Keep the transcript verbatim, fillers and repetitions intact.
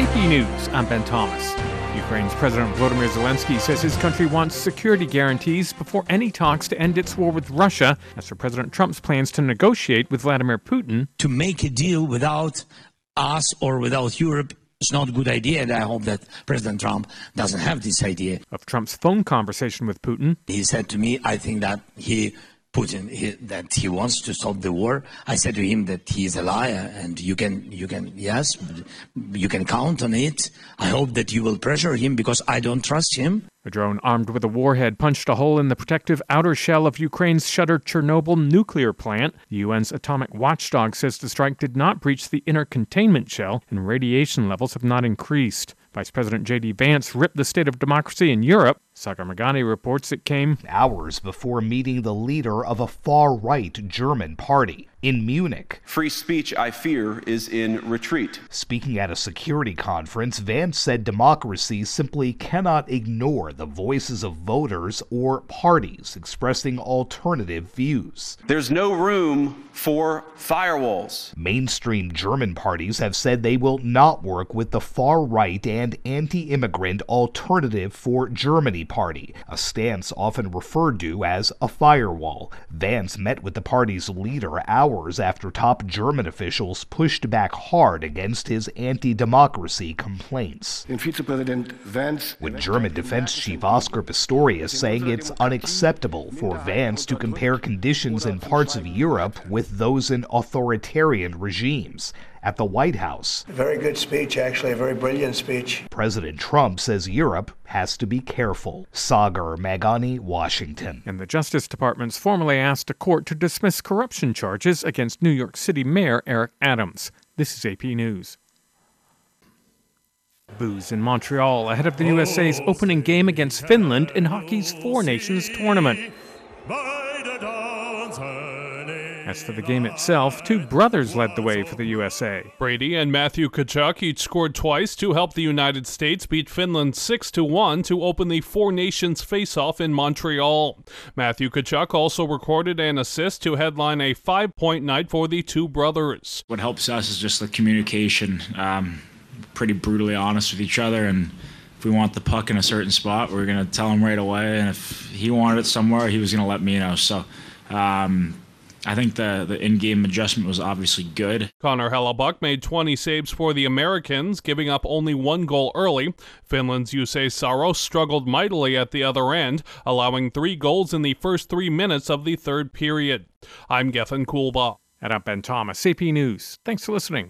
P News, I'm Ben Thomas. Ukraine's President Volodymyr Zelensky says his country wants security guarantees before any talks to end its war with Russia, as for President Trump's plans to negotiate with Vladimir Putin. To make a deal without us or without Europe is not a good idea, and I hope that President Trump doesn't have this idea. Of Trump's phone conversation with Putin. He said to me, I think that he Putin he, that he wants to stop the war. I said to him that he is a liar, and you can you can yes you can count on it. I hope that you will pressure him because I don't trust him. A drone armed with a warhead punched a hole in the protective outer shell of Ukraine's shuttered Chernobyl nuclear plant. The U N's atomic watchdog says the strike did not breach the inner containment shell, and radiation levels have not increased. Vice President J D Vance ripped the state of democracy in Europe. Sagar Meghani reports it came hours before meeting the leader of a far-right German party in Munich. Free speech, I fear, is in retreat. Speaking at a security conference, Vance said democracy simply cannot ignore the voices of voters or parties expressing alternative views. There's no room for firewalls. Mainstream German parties have said they will not work with the far-right and anti-immigrant Alternative for Germany party, a stance often referred to as a firewall. Vance met with the party's leader hours after top German officials pushed back hard against his anti-democracy complaints. With German Defense Chief Oscar Pistorius saying it's unacceptable for Vance to compare conditions in parts of Europe with those in authoritarian regimes. At the White House, a very good speech, actually, a very brilliant speech. President Trump says Europe has to be careful. Sagar Meghani, Washington. And the Justice Department's formally asked a court to dismiss corruption charges against New York City Mayor Eric Adams. This is A P News. Booze in Montreal ahead of the U S A's opening game against Finland in hockey's Four Nations tournament. As for the game itself, two brothers led the way for the U S A. Brady and Matthew Tkachuk each scored twice to help the United States beat Finland six to one to open the Four Nations face-off in Montreal. Matthew Tkachuk also recorded an assist to headline a five-point night for the two brothers. What helps us is just the communication. Um, pretty brutally honest with each other, and if we want the puck in a certain spot, we're going to tell him right away, and if he wanted it somewhere, he was going to let me know. So um, I think the, the in-game adjustment was obviously good. Connor Hellebuck made twenty saves for the Americans, giving up only one goal early. Finland's Jussi Saros struggled mightily at the other end, allowing three goals in the first three minutes of the third period. I'm Gethin Kulba. And I'm Ben Thomas, A P News. Thanks for listening.